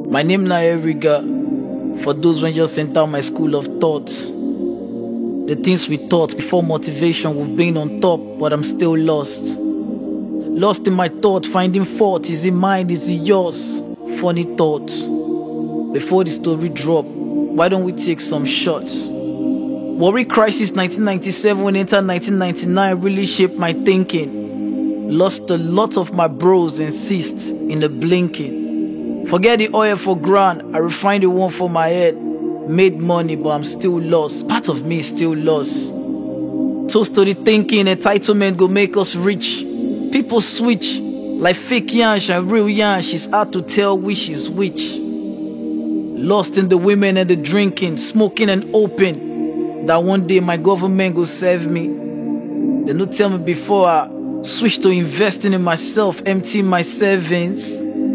My name na Eriga. For those when just enter my school of thought. The things we taught before motivation, we've been on top, but I'm still lost. Lost in my thought, finding fault. Is it mine? Is it yours? Funny thought. Before the story drop, why don't we take some shots? Worry crisis 1997 when enter 1999 really shaped my thinking. Lost a lot of my bros and sis in the blinking. Forget the oil for grand, I refined the one for my head. Made money, but I'm still lost. Part of me is still lost. Toast to the thinking, entitlement go make us rich. People switch, like fake yansh and real yansh. It's hard to tell which is which. Lost in the women and the drinking, smoking and open. That one day my government go serve me. They no tell me before I switch to investing in myself, emptying my savings.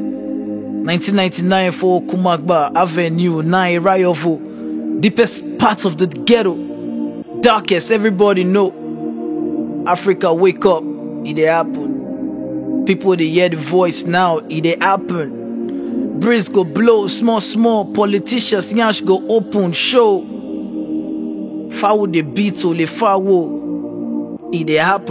1999 for Kumagba Avenue, 9 Rayovo. Deepest part of the ghetto. Darkest, everybody know. Africa, wake up, it happen. People they hear the voice now, it happen. Breeze go blow, small, politicians, yansh go open, show. Foul the beat, or the foul, it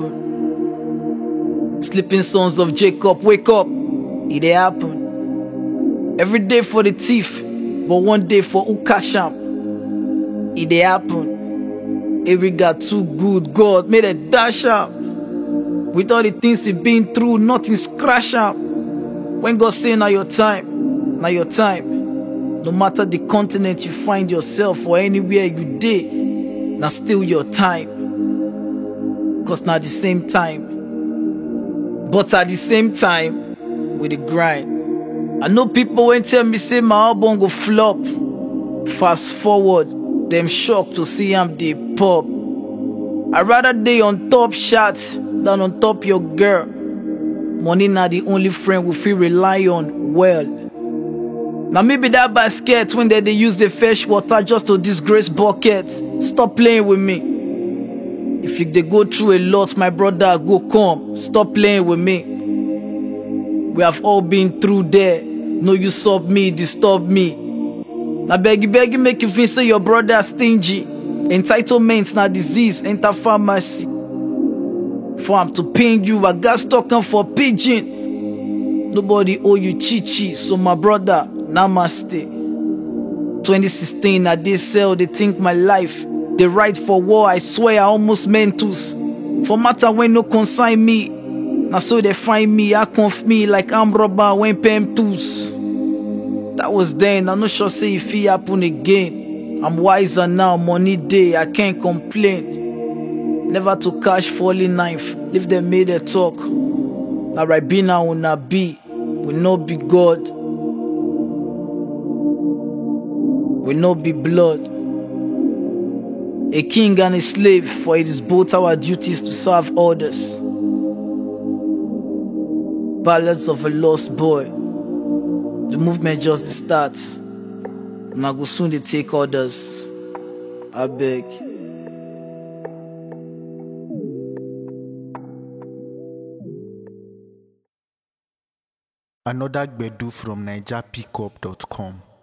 happen. Sleeping sons of Jacob, wake up, it happen. Every day for the thief, but one day for Ukasham. It happen. Every got too good, God made a dash up. With all the things he been through, nothing scratch up. When God say now your time, now your time. No matter the continent you find yourself or anywhere you did, now still your time. Cause now the same time. But at the same time, with the grind. I know people when tell me say my album go flop. Fast forward, them shocked to see I'm the pop. I'd rather day on top shots than on top your girl. Money not the only friend we feel rely on well. Now maybe that basket when they use the fresh water just to disgrace bucket. Stop playing with me. If they go through a lot, my brother go come. Stop playing with me. We have all been through there. No use sub me, disturb me. Now beggy make you feel say your brother stingy. Entitlement na disease, enter pharmacy. For am to pain you, I got stuck on for pigeon. Nobody owe you chichi, so my brother, namaste. 2016, I did sell, they think my life. They write for war, I swear I almost meant to. For matter when no consign me. Now so they find me, I conf me like I'm robber when PM tools. That was then, I'm not sure say if it happen again. I'm wiser now, money day, I can't complain. Never to cash falling knife, if they made a talk. Now right be now will not be, will not be God. Will not be blood. A king and a slave, for it is both our duties to serve others. Ballads of a lost boy. The movement just starts. And I go soon they take orders. I beg. Another Gbedu from NigerPickup.com.